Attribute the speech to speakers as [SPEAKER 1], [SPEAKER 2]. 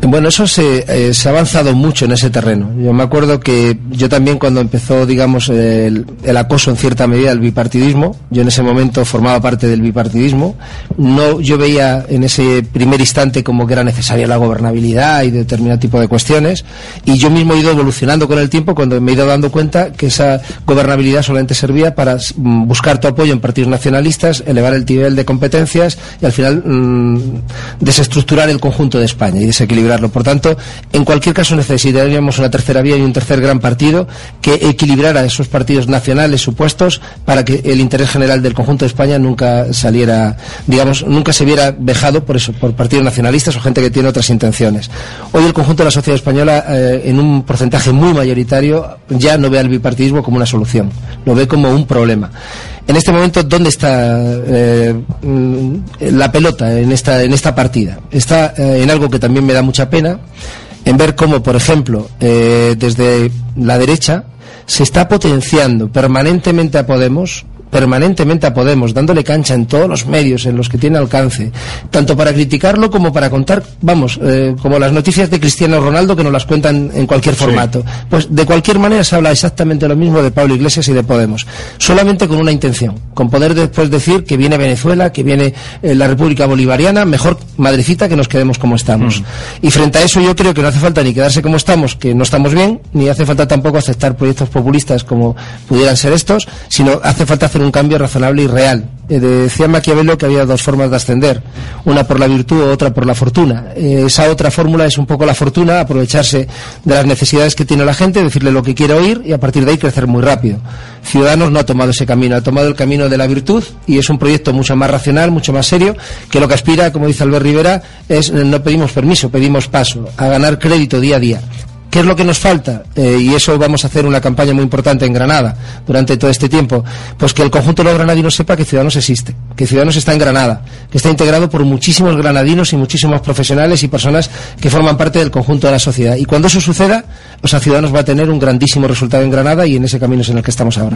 [SPEAKER 1] Bueno, eso se ha avanzado mucho en ese terreno. Yo me acuerdo que yo también, cuando empezó, digamos, el acoso en cierta medida del bipartidismo, yo en ese momento formaba parte del bipartidismo, yo veía en ese primer instante como que era necesaria la gobernabilidad y determinado tipo de cuestiones, y yo mismo he ido evolucionando con el tiempo cuando me he ido dando cuenta que esa gobernabilidad solamente servía para buscar tu apoyo en partidos nacionalistas, elevar el nivel de competencias y al final desestructurar el conjunto de España y desequilibrar. Por tanto, en cualquier caso necesitaríamos una tercera vía y un tercer gran partido que equilibrara esos partidos nacionales supuestos para que el interés general del conjunto de España nunca saliera, digamos, nunca se viera vejado por partidos nacionalistas o gente que tiene otras intenciones. Hoy el conjunto de la sociedad española, en un porcentaje muy mayoritario, ya no ve al bipartidismo como una solución, lo ve como un problema. En este momento, ¿dónde está la pelota en esta partida? Está en algo que también me da mucha pena, en ver cómo, por ejemplo, desde la derecha se está potenciando permanentemente a Podemos, dándole cancha en todos los medios en los que tiene alcance, tanto para criticarlo como para contar, como las noticias de Cristiano Ronaldo, que nos las cuentan en cualquier formato. Sí. Pues de cualquier manera se habla exactamente lo mismo de Pablo Iglesias y de Podemos, solamente con una intención, con poder después decir que viene Venezuela, que viene la República Bolivariana, mejor madrecita que nos quedemos como estamos. Y frente a eso yo creo que no hace falta ni quedarse como estamos, que no estamos bien, ni hace falta tampoco aceptar proyectos populistas como pudieran ser estos, sino hace falta hacer un cambio razonable y real. Decía Maquiavelo que había dos formas de ascender, una por la virtud o otra por la fortuna. Esa otra fórmula es un poco la fortuna, aprovecharse de las necesidades que tiene la gente, decirle lo que quiere oír y a partir de ahí crecer muy rápido. Ciudadanos no ha tomado ese camino, ha tomado el camino de la virtud y es un proyecto mucho más racional, mucho más serio, que lo que aspira, como dice Albert Rivera, es no pedimos permiso, pedimos paso, a ganar crédito día a día. ¿Qué es lo que nos falta? Y eso vamos a hacer una campaña muy importante en Granada durante todo este tiempo. Pues que el conjunto de los granadinos sepa que Ciudadanos existe, que Ciudadanos está en Granada, que está integrado por muchísimos granadinos y muchísimos profesionales y personas que forman parte del conjunto de la sociedad. Y cuando eso suceda, Ciudadanos va a tener un grandísimo resultado en Granada y en ese camino es en el que estamos ahora.